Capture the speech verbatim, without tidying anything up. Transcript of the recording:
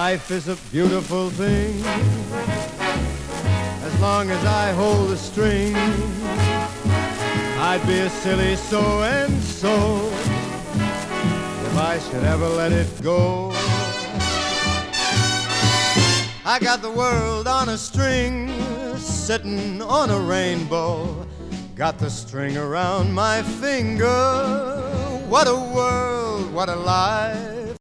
Life is a beautiful thing as long as I hold the string. I'd be a silly so-and-so if I should ever let it go. I got the world on a string, sitting on a rainbow. Got the string around my finger. What a world, what a life.